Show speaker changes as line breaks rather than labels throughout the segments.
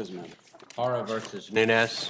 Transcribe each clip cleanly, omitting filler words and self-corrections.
Cortez amendment.
Hara versus Nunes.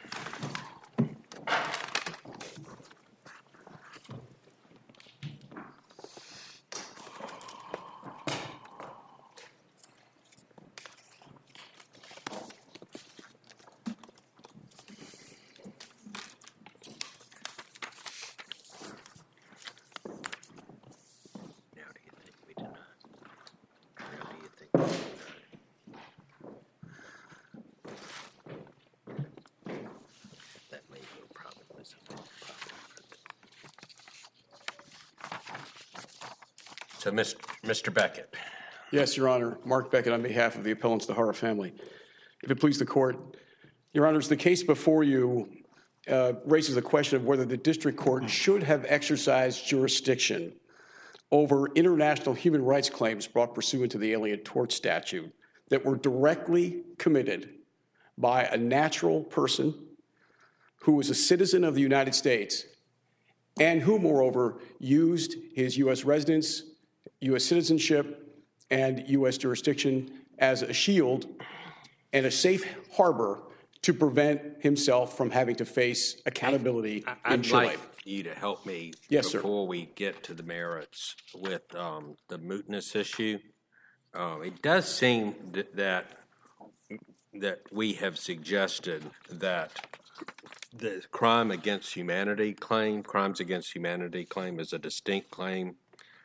So, Mr. Beckett.
Yes, Your Honor. Mark Beckett on behalf of the appellants, the Hara family. If it please the court, Your Honors, the case before you raises the question of whether the district court should have exercised jurisdiction over international human rights claims brought pursuant to the Alien Tort Statute that were directly committed by a natural person who was a citizen of the United States and who, moreover, used his U.S. residence, U.S. citizenship, and U.S. jurisdiction as a shield and a safe harbor to prevent himself from having to face accountability in Chile.
I'd like you to help me before we get to the merits with the mootness issue. It does seem that we have suggested that the crimes against humanity claim is a distinct claim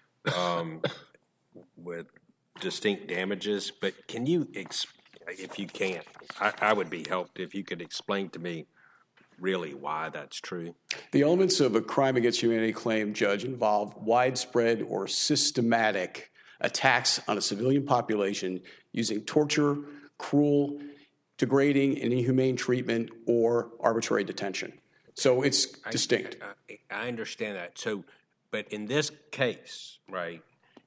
with distinct damages. But can you, if you can't, I would be helped if you could explain to me really why that's true.
The elements of a crime against humanity claim, Judge, involve widespread or systematic attacks on a civilian population using torture, cruel, degrading, and inhumane treatment or arbitrary detention. So it's distinct.
I understand that. So, but in this case, right,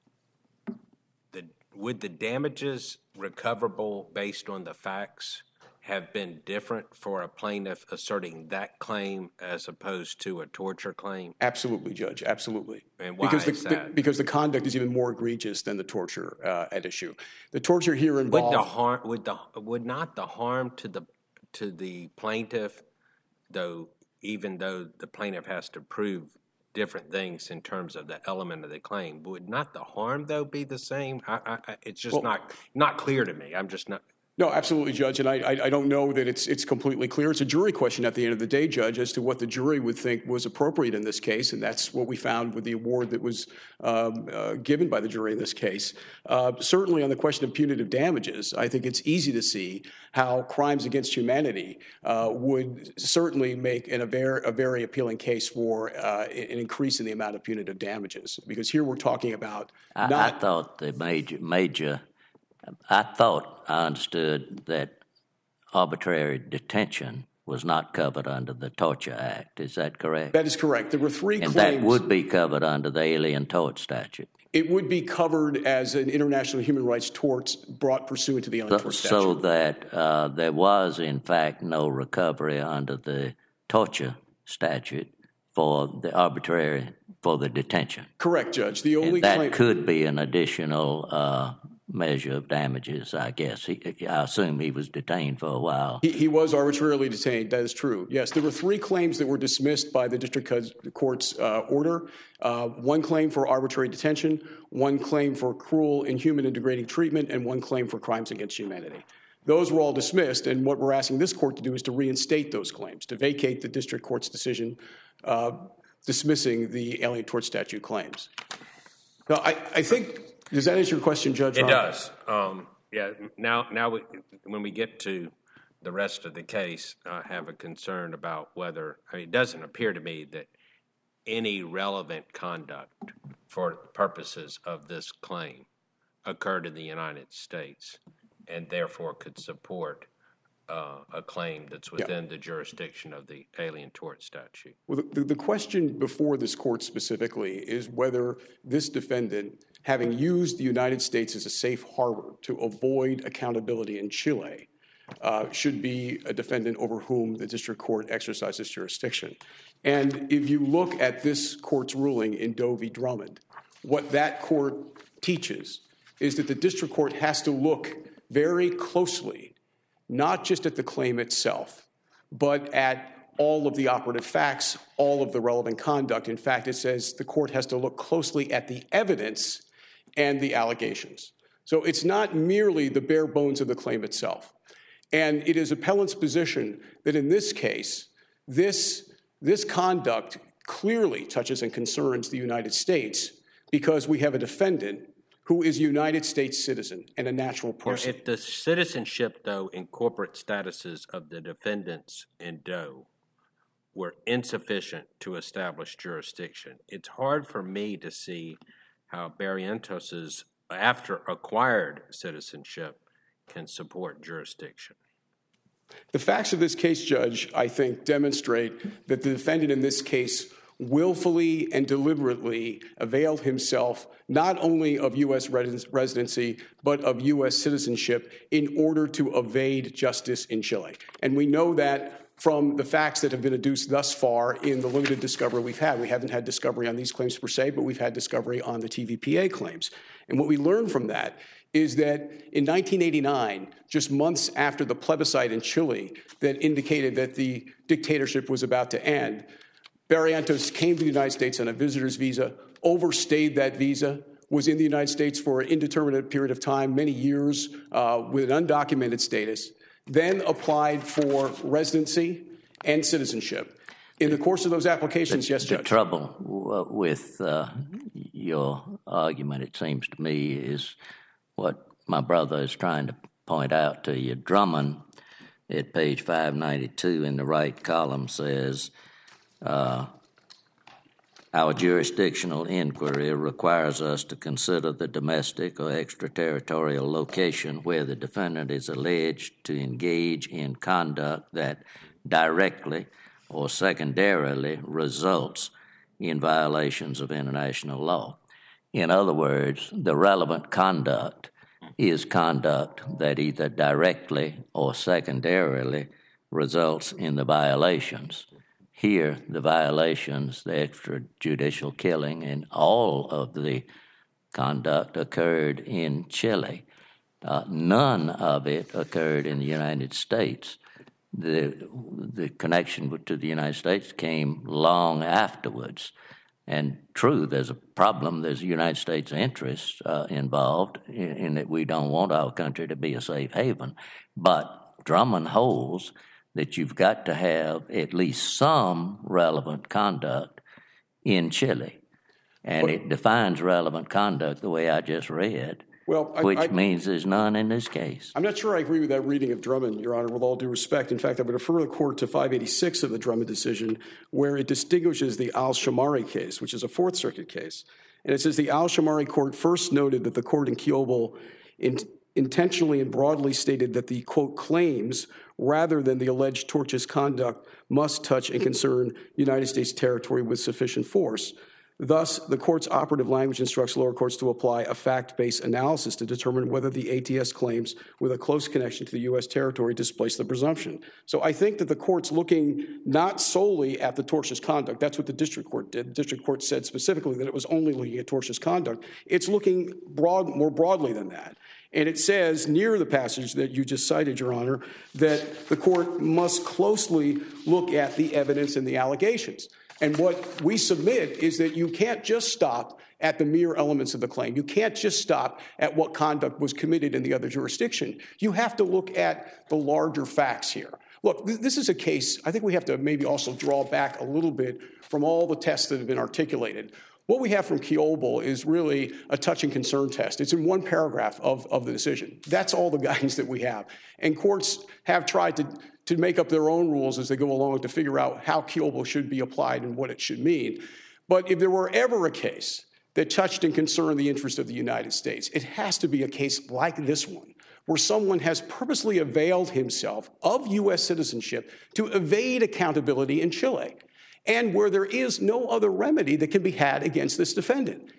would the damages recoverable based on the facts have been different for a plaintiff asserting that claim as opposed to a torture claim?
Absolutely, Judge. Absolutely.
And why is that?
Because the conduct is even more egregious than the torture at issue. The torture here involved
would not the harm to the plaintiff, though, even though the plaintiff has to prove different things in terms of the element of the claim, would not the harm though be the same? It's just not clear to me. I'm just not.
No, absolutely, Judge, and I don't know that it's completely clear. It's a jury question at the end of the day, Judge, as to what the jury would think was appropriate in this case, and that's what we found with the award that was given by the jury in this case. Certainly on the question of punitive damages, I think it's easy to see how crimes against humanity would certainly make a very appealing case for an increase in the amount of punitive damages, because here we're talking about
I thought the major I thought I understood that arbitrary detention was not covered under the Torture Act. Is that correct?
That is correct. There were three claims.
And that would be covered under the Alien Tort Statute.
It would be covered as an international human rights tort brought pursuant to the Alien Tort Statute.
So that there was, in fact, no recovery under the Torture Statute for the detention.
Correct, Judge. The only
that could be an additional measure of damages, I guess. I assume he was detained for a while.
He was arbitrarily detained. That is true. Yes, there were three claims that were dismissed by the district court's order. One claim for arbitrary detention, one claim for cruel, inhuman, and degrading treatment, and one claim for crimes against humanity. Those were all dismissed, and what we're asking this court to do is to reinstate those claims, to vacate the district court's decision dismissing the Alien Tort Statute claims. Now, I think... Does that answer your question, Judge?
It does. Yeah. Now, when we get to the rest of the case, I have a concern about whether it doesn't appear to me that any relevant conduct for purposes of this claim occurred in the United States, and therefore could support a claim that's within the jurisdiction of the Alien Tort Statute.
Well, the question before this court specifically is whether this defendant, having used the United States as a safe harbor to avoid accountability in Chile, should be a defendant over whom the district court exercises jurisdiction. And if you look at this court's ruling in Doe v. Drummond, what that court teaches is that the district court has to look very closely not just at the claim itself, but at all of the operative facts, all of the relevant conduct. In fact, it says the court has to look closely at the evidence and the allegations. So it's not merely the bare bones of the claim itself. And it is appellant's position that in this case, this conduct clearly touches and concerns the United States because we have a defendant who is a United States citizen and a natural person.
If the citizenship, though, and corporate statuses of the defendants in Doe were insufficient to establish jurisdiction, it's hard for me to see how Barrientos's after acquired citizenship can support jurisdiction.
The facts of this case, Judge, I think, demonstrate that the defendant in this case willfully and deliberately availed himself not only of U.S. residency, but of U.S. citizenship in order to evade justice in Chile. And we know that from the facts that have been adduced thus far in the limited discovery we've had. We haven't had discovery on these claims per se, but we've had discovery on the TVPA claims. And what we learned from that is that in 1989, just months after the plebiscite in Chile that indicated that the dictatorship was about to end, Barrientos came to the United States on a visitor's visa, overstayed that visa, was in the United States for an indeterminate period of time, many years, with an undocumented status, then applied for residency and citizenship. In the course of those applications, yes, Judge.
The trouble with your argument, it seems to me, is what my brother is trying to point out to you. Drummond, at page 592 in the right column, says, our jurisdictional inquiry requires us to consider the domestic or extraterritorial location where the defendant is alleged to engage in conduct that directly or secondarily results in violations of international law. In other words, the relevant conduct is conduct that either directly or secondarily results in the violations. Here, the violations, the extrajudicial killing, and all of the conduct occurred in Chile. None of it occurred in the United States. The connection to the United States came long afterwards. And true, there's a problem. There's a United States interest involved in that we don't want our country to be a safe haven. But Drummond holds that you've got to have at least some relevant conduct in Chile. And it defines relevant conduct the way I just read, which means there's none in this case.
I'm not sure I agree with that reading of Drummond, Your Honor, with all due respect. In fact, I would refer the court to 586 of the Drummond decision, where it distinguishes the Al-Shamari case, which is a Fourth Circuit case. And it says the Al-Shamari court first noted that the court in Kiobel intentionally and broadly stated that the, quote, claims rather than the alleged tortious conduct must touch and concern United States territory with sufficient force. Thus, the court's operative language instructs lower courts to apply a fact-based analysis to determine whether the ATS claims with a close connection to the U.S. territory displace the presumption. So I think that the court's looking not solely at the tortious conduct. That's what the district court did. The district court said specifically that it was only looking at tortious conduct. It's looking more broadly than that. And it says near the passage that you just cited, Your Honor, that the court must closely look at the evidence and the allegations. And what we submit is that you can't just stop at the mere elements of the claim. You can't just stop at what conduct was committed in the other jurisdiction. You have to look at the larger facts here. Look, this is a case, I think we have to maybe also draw back a little bit from all the tests that have been articulated. What we have from Kiobel is really a touch and concern test. It's in one paragraph of the decision. That's all the guidance that we have. And courts have tried to make up their own rules as they go along to figure out how Kiobel should be applied and what it should mean. But if there were ever a case that touched and concerned the interest of the United States, it has to be a case like this one, where someone has purposely availed himself of U.S. citizenship to evade accountability in Chile, and where there is no other remedy that can be had against this defendant.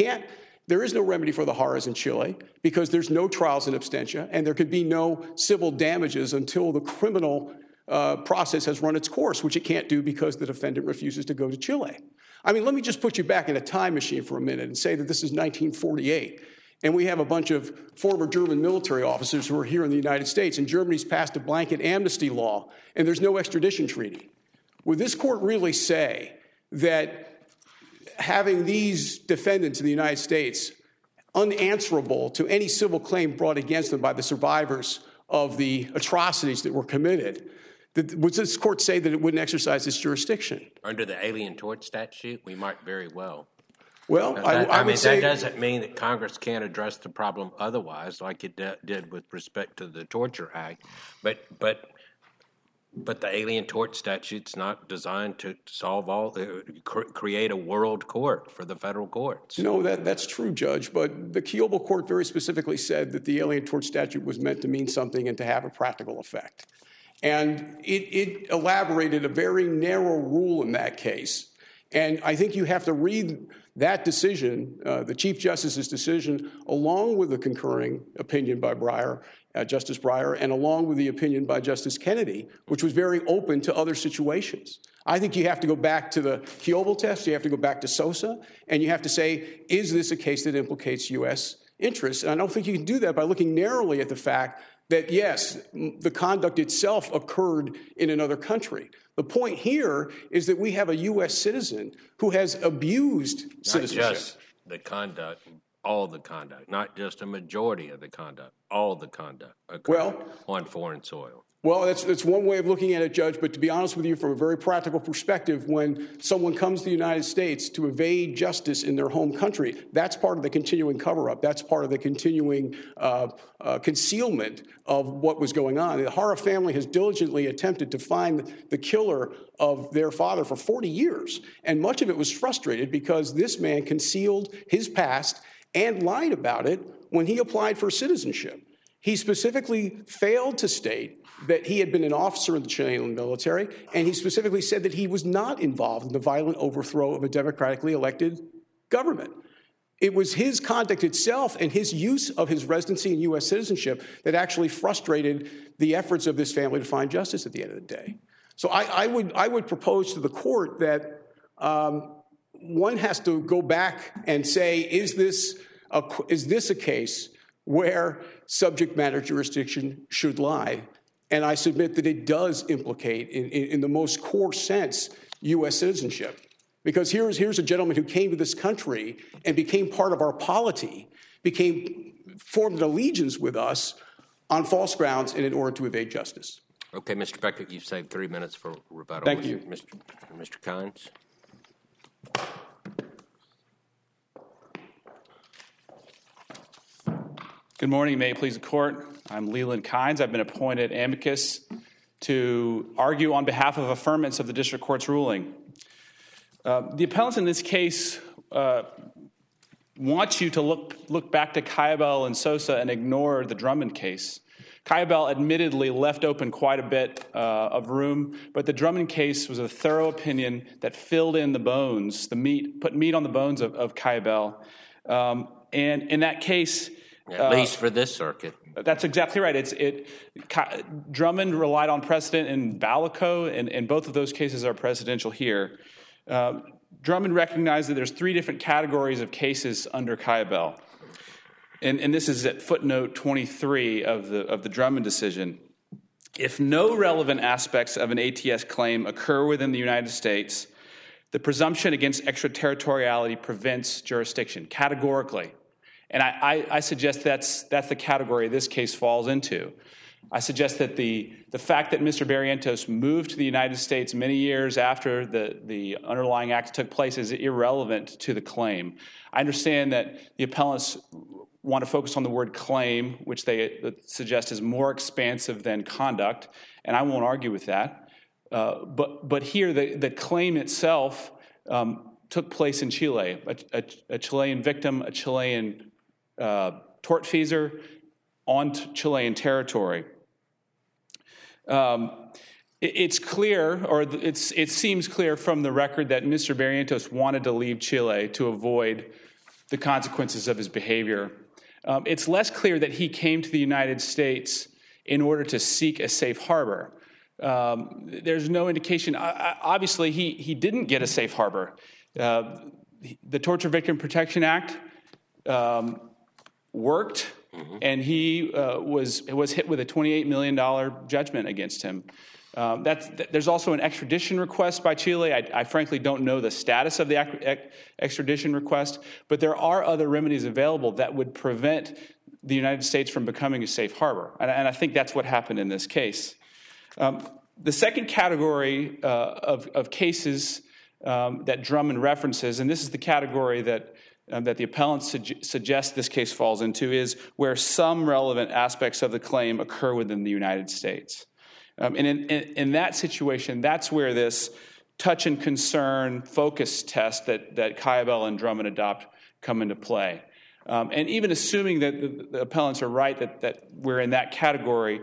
There is no remedy for the Jaras in Chile because there's no trials in absentia, and there could be no civil damages until the criminal process has run its course, which it can't do because the defendant refuses to go to Chile. I mean, let me just put you back in a time machine for a minute and say that this is 1948. And we have a bunch of former German military officers who are here in the United States, and Germany's passed a blanket amnesty law, and there's no extradition treaty. Would this court really say that having these defendants in the United States unanswerable to any civil claim brought against them by the survivors of the atrocities that were committed, would this court say that it wouldn't exercise its jurisdiction?
Under the Alien Tort Statute, we might very well.
Well,
I
would
mean,
say
that doesn't mean that Congress can't address the problem otherwise, like it did with respect to the Torture Act. But the Alien Tort Statute's not designed to solve all, create a world court for the federal courts.
No, that's true, Judge. But the Kiobel court very specifically said that the Alien Tort Statute was meant to mean something and to have a practical effect. And it elaborated a very narrow rule in that case. And I think you have to read that decision, the Chief Justice's decision, along with the concurring opinion by Justice Breyer, and along with the opinion by Justice Kennedy, which was very open to other situations. I think you have to go back to the Kiobel test, you have to go back to Sosa, and you have to say, is this a case that implicates U.S. interests? And I don't think you can do that by looking narrowly at the fact that, yes, the conduct itself occurred in another country. The point here is that we have a U.S. citizen who has abused citizenship.
Not just the conduct, all the conduct, not just a majority of the conduct, all the conduct occurred on foreign soil.
Well, that's one way of looking at it, Judge, but to be honest with you, from a very practical perspective, when someone comes to the United States to evade justice in their home country, that's part of the continuing cover-up. That's part of the continuing concealment of what was going on. The Hara family has diligently attempted to find the killer of their father for 40 years, and much of it was frustrated because this man concealed his past and lied about it when he applied for citizenship. He specifically failed to state that he had been an officer in the Chilean military, and he specifically said that he was not involved in the violent overthrow of a democratically elected government. It was his conduct itself and his use of his residency in U.S. citizenship that actually frustrated the efforts of this family to find justice at the end of the day. So I would propose to the court that one has to go back and say, is this a case where subject matter jurisdiction should lie? And I submit that it does implicate, in the most core sense, U.S. citizenship. Because here's a gentleman who came to this country and became part of our polity, formed an allegiance with us on false grounds and in order to evade justice.
Okay, Mr. Becker, you've saved 3 minutes for rebuttal.
Thank you.
Mr. Kynes.
Good morning. May it please the court. I'm Leland Kynes. I've been appointed amicus to argue on behalf of affirmance of the district court's ruling. The appellants in this case want you to look back to Kiobel and Sosa and ignore the Drummond case. Kiobel admittedly left open quite a bit of room, but the Drummond case was a thorough opinion that filled in the bones, put meat on the bones of Kiobel. And in that case,
at least for this circuit.
That's exactly right. Drummond relied on precedent in Balico, and both of those cases are precedential here. Drummond recognized that there's 3 different categories of cases under Kiobel. And this is at footnote 23 of the Drummond decision. If no relevant aspects of an ATS claim occur within the United States, the presumption against extraterritoriality prevents jurisdiction categorically. And I suggest that's the category this case falls into. I suggest that the fact that Mr. Barrientos moved to the United States many years after the underlying act took place is irrelevant to the claim. I understand that the appellants want to focus on the word claim, which they suggest is more expansive than conduct, and I won't argue with that. But here, the claim itself took place in Chile, a Chilean victim, a Chilean tortfeasor on Chilean territory. It's clear, or it seems clear from the record that Mr. Barrientos wanted to leave Chile to avoid the consequences of his behavior. It's less clear that he came to the United States in order to seek a safe harbor. There's no indication. Obviously, he didn't get a safe harbor. The Torture Victim Protection Act worked, and he was hit with a $28 million judgment against him. There's also an extradition request by Chile. I frankly don't know the status of the extradition request, but there are other remedies available that would prevent the United States from becoming a safe harbor. And I think that's what happened in this case. The second category of cases that Drummond references, and this is the category that the appellant suggests this case falls into, is where some relevant aspects of the claim occur within the United States. And in that situation, that's where this touch and concern focus test that Kiobel and Drummond adopt come into play. And even assuming that the appellants are right that we're in that category,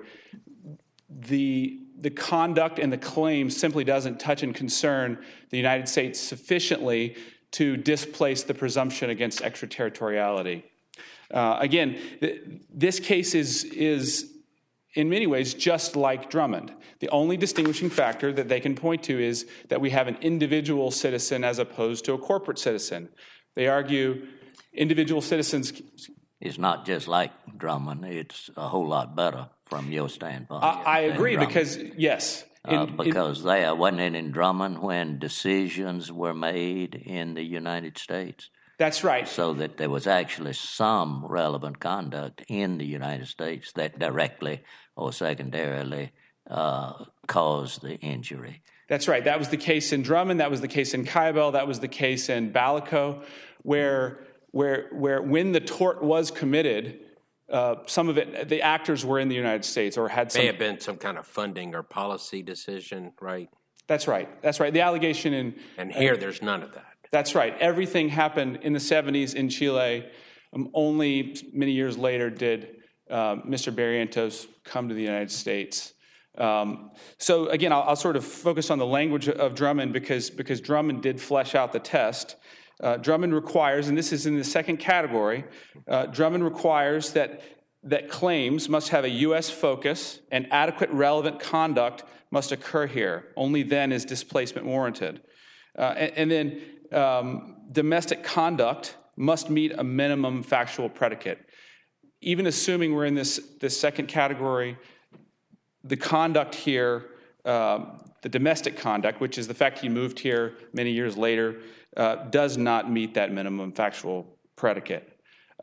the conduct and the claim simply doesn't touch and concern the United States sufficiently to displace the presumption against extraterritoriality. Again, this case is in many ways just like Drummond. The only distinguishing factor that they can point to is that we have an individual citizen as opposed to a corporate citizen. They argue individual citizens...
It's not just like Drummond. It's a whole lot better from your standpoint.
I agree because, yes.
Because there wasn't it in Drummond when decisions were made in the United States.
That's right.
So that there was actually some relevant conduct in the United States that directly or secondarily caused the injury.
That's right. That was the case in Drummond. That was the case in Kiobel. That was the case in Balico, where when the tort was committed, some of it, the actors were in the United States or had some...
May have been some kind of funding or policy decision, right?
That's right. That's right. The allegation in...
And here, there's none of that.
That's right. Everything happened in the 70s in Chile. Only many years later did Mr. Barrientos come to the United States. So again, I'll sort of focus on the language of Drummond because Drummond did flesh out the test. Drummond requires, and this is in the second category, Drummond requires that claims must have a U.S. focus and adequate relevant conduct must occur here. Only then is displacement warranted. And then domestic conduct must meet a minimum factual predicate. Even assuming we're in this second category, the conduct here, the domestic conduct, which is the fact he moved here many years later, does not meet that minimum factual predicate.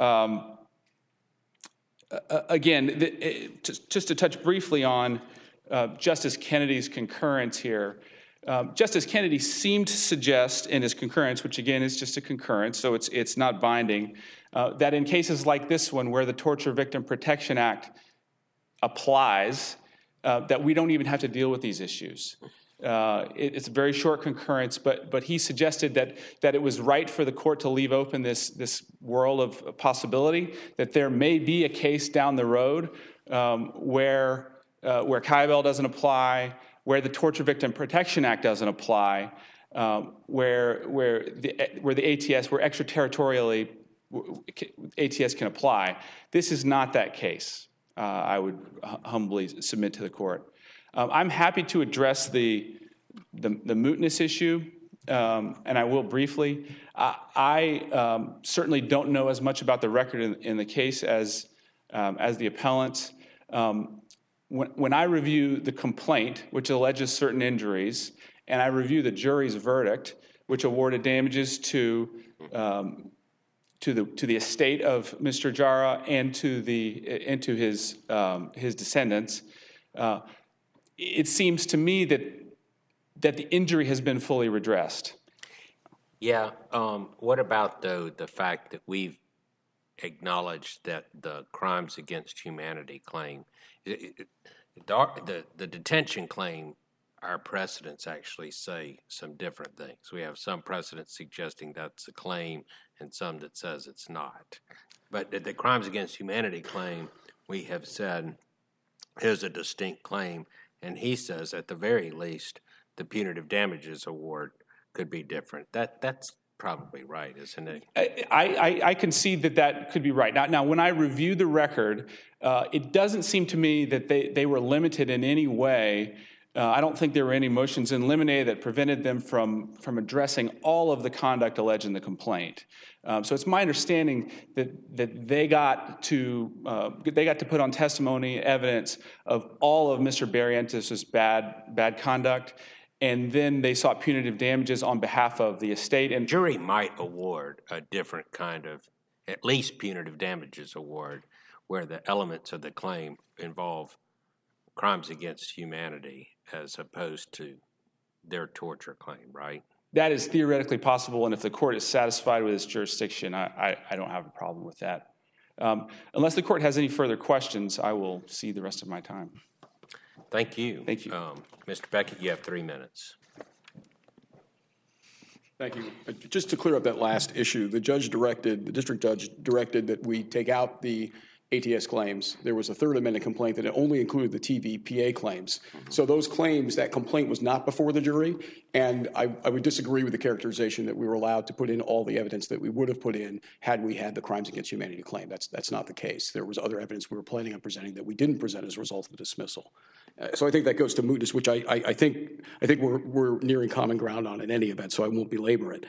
Again, just to touch briefly on Justice Kennedy's concurrence here, Justice Kennedy seemed to suggest in his concurrence, which again is just a concurrence, so it's not binding, that in cases like this one where the Torture Victim Protection Act applies, that we don't even have to deal with these issues. It's a very short concurrence, but he suggested that it was right for the court to leave open this world of possibility, that there may be a case down the road where Kiobel doesn't apply, where the Torture Victim Protection Act doesn't apply, where the ATS, where extraterritorially ATS can apply. This is not that case. I would humbly submit to the court. I'm happy to address the mootness issue, and I will briefly. I certainly don't know as much about the record in the case as the appellant. When I review the complaint, which alleges certain injuries, and I review the jury's verdict, which awarded damages to the estate of Mr. Jara and to his descendants, it seems to me that the injury has been fully redressed.
Yeah. What about, though, the fact that we've acknowledged that the crimes against humanity claim, the detention claim, our precedents actually say some different things. We have some precedents suggesting that's a claim and some that says it's not. But the crimes against humanity claim, we have said is a distinct claim. And he says, at the very least, the punitive damages award could be different. That's probably right, isn't it?
I concede that could be right. Now, when I review the record, it doesn't seem to me that they were limited in any way I don't think there were any motions in limine that prevented them from addressing all of the conduct alleged in the complaint. So it's my understanding that they got to put on testimony evidence of all of Mr. Barrientos' bad conduct, and then they sought punitive damages on behalf of the estate. And
Jury might award a different kind of, at least punitive damages award, where the elements of the claim involve crimes against humanity as opposed to their torture claim, right?
that is theoretically possible, and if the court is satisfied with its jurisdiction, I don't have a problem with that. Unless the court has any further questions, I will cede the rest of my time.
Thank you.
Thank you.
Mr. Beckett, you have 3 minutes.
Thank you. Just to clear up that last issue, the district judge directed that we take out the ATS claims. There was a third amendment complaint that only included the TVPA claims. So those claims, that complaint was not before the jury, and I would disagree with the characterization that we were allowed to put in all the evidence that we would have put in had we had the crimes against humanity claim. That's not the case. There was other evidence we were planning on presenting that we didn't present as a result of the dismissal. So I think that goes to mootness, which I think we're nearing common ground on in any event, so I won't belabor it.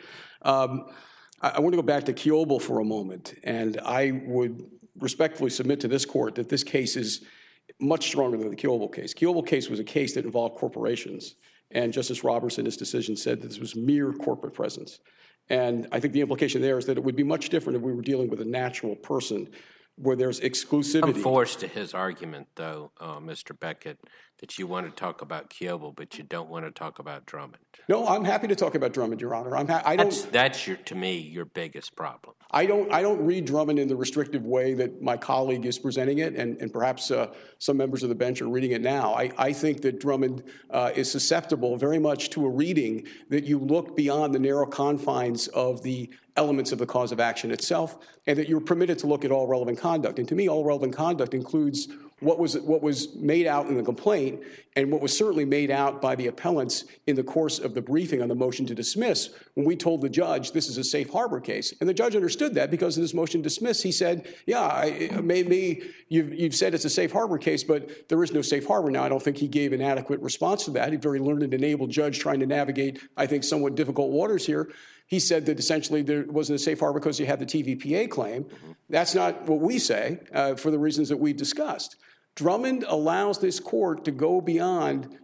I want to go back to Kiobel for a moment, and I would respectfully submit to this court that this case is much stronger than the Kiobel case. Kiobel case was a case that involved corporations, and Justice Roberts in his decision said that this was mere corporate presence. And I think the implication there is that it would be much different if we were dealing with a natural person where there's exclusivity.
I'm forced to his argument, though, Mr. Beckett, that you want to talk about Kiobel, but you don't want to talk about Drummond.
No, I'm happy to talk about Drummond, Your Honor.
That's to me, your biggest problem.
I don't read Drummond in the restrictive way that my colleague is presenting it, and perhaps some members of the bench are reading it now. I think that Drummond is susceptible very much to a reading that you look beyond the narrow confines of the elements of the cause of action itself, and that you're permitted to look at all relevant conduct. And to me, all relevant conduct includes what was made out in the complaint and what was certainly made out by the appellants in the course of the briefing on the motion to dismiss when we told the judge this is a safe harbor case. And the judge understood that because in this motion to dismiss, he said, yeah, maybe you've said it's a safe harbor case, but there is no safe harbor now. I don't think he gave an adequate response to that. He's a very learned and able judge trying to navigate, I think, somewhat difficult waters here. He said that essentially there wasn't a safe harbor because you had the TVPA claim. That's not what we say for the reasons that we've discussed. Drummond allows this court to go beyond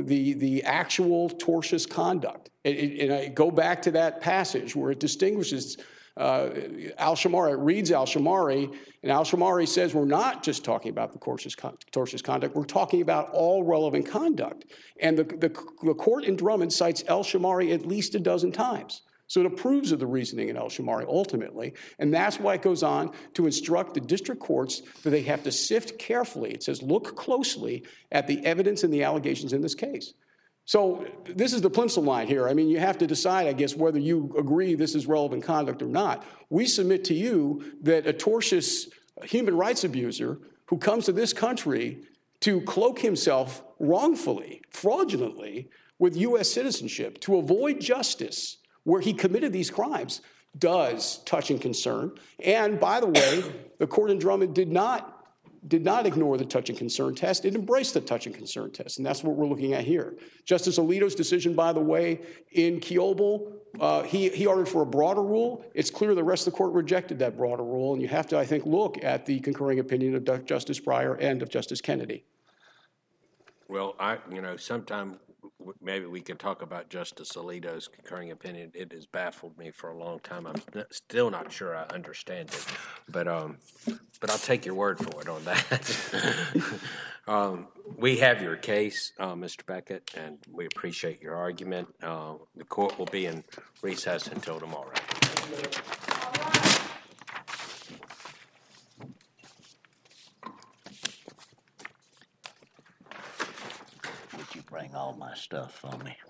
the actual tortious conduct. And I go back to that passage where it distinguishes Al-Shamari. It reads Al-Shamari, and Al-Shamari says we're not just talking about the tortious conduct, we're talking about all relevant conduct. And the court in Drummond cites Al-Shamari at least a dozen times. So it approves of the reasoning in Al-Shamari ultimately, and that's why it goes on to instruct the district courts that they have to sift carefully. It says look closely at the evidence and the allegations in this case. So this is the pencil line here. I mean, you have to decide, I guess, whether you agree this is relevant conduct or not. We submit to you that a tortious human rights abuser who comes to this country to cloak himself wrongfully, fraudulently, with U.S. citizenship to avoid justice where he committed these crimes does touch and concern. And by the way, the court in Drummond did not ignore the touch and concern test. It embraced the touch and concern test, and that's what we're looking at here. Justice Alito's decision, by the way, in Kiobel, he argued for a broader rule. It's clear the rest of the court rejected that broader rule, and you have to, I think, look at the concurring opinion of Justice Breyer and of Justice Kennedy.
Well, sometime maybe we could talk about Justice Alito's concurring opinion. It has baffled me for a long time. I'm still not sure I understand it, but I'll take your word for it on that. We have your case, Mr. Beckett, and we appreciate your argument. The court will be in recess until tomorrow.
Would you bring all my stuff for me?